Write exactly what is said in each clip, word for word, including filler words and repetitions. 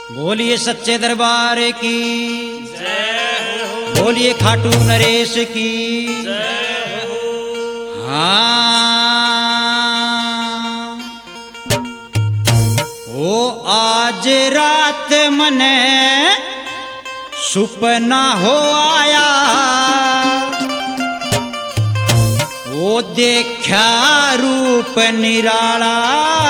बोलिए सच्चे दरबार की जय हो, बोलिए खाटू नरेश की जय हो। हाँ ओ आज रात मने सुपना हो आया, वो देखा रूप निराला,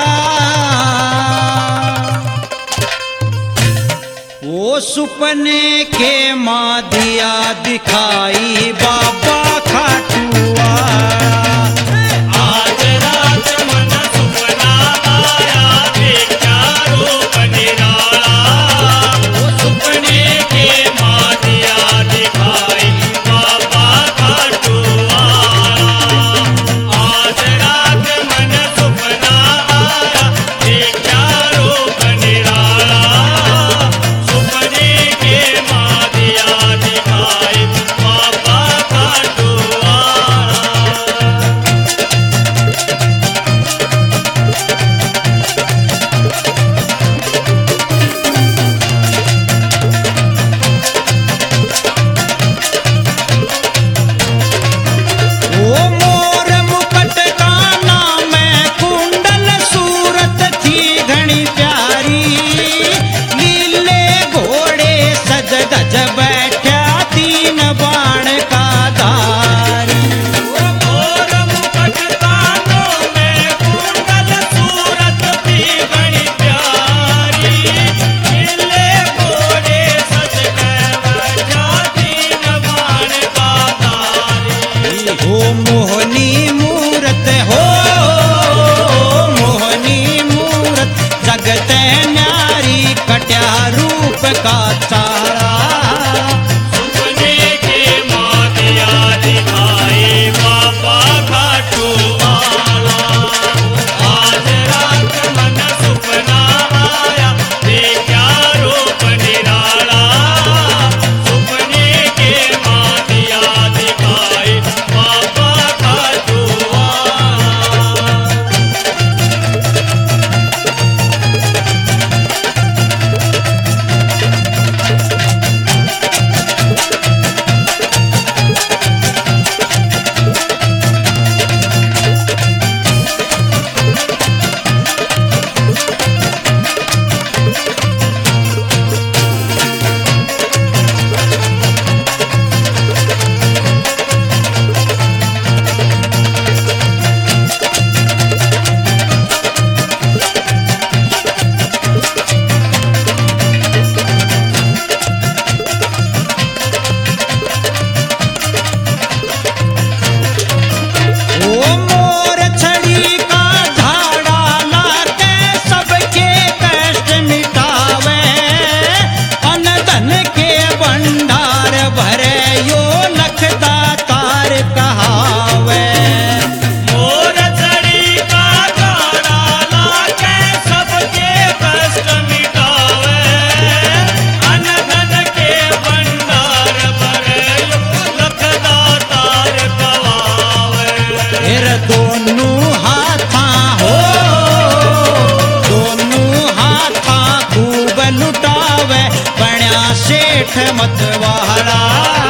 वो सुपने के मादिया दिखाई बाबा खाटुआ। आज रात मन सुपना आया, देखा रूप निराला, वो सुपने के मादिया दिखाई बाबा खाटुआ। आज रात मन सुपना आया, देखा रूप निराला, सुपने के मादिया दिखाई बाबा खाटुआ। वो मोर मुकुट काना में कुंडल सूरत थी घनी प्यारी, नीले घोड़े सज धज बैठा तीन बाण का धारी। मोर मुकुट कानों में कुंडल सूरत थी बड़ी प्यारी, नीले घोड़े सज बैठा तीन बाण का धारी। हो मोहनी मूरत हो, मोहनी मूरत जगत न्यारी, कट्या रूप का चारा। सुपने के मादिया दिखाए बाबा खाटुआला। आज रात मन सुपना आया, देखा रूप निराला, सुपने के मादिया दिखाए बाबा खाटुआला। वो मोर छड़ी का झाड़ा लाके सबके कष्ट मिटावे, अन्न धन के भंडार भरे यो लखदा तार कहावे। मोर छड़ी का झाड़ा लाके सबके कष्ट मिटावे, अन्न धन के भंडार भरे लखदा तार कहावे। फिर दोनों हाथा हो, दोनों हाथा खूब लुटावे, बण्या सेठ मतवाला।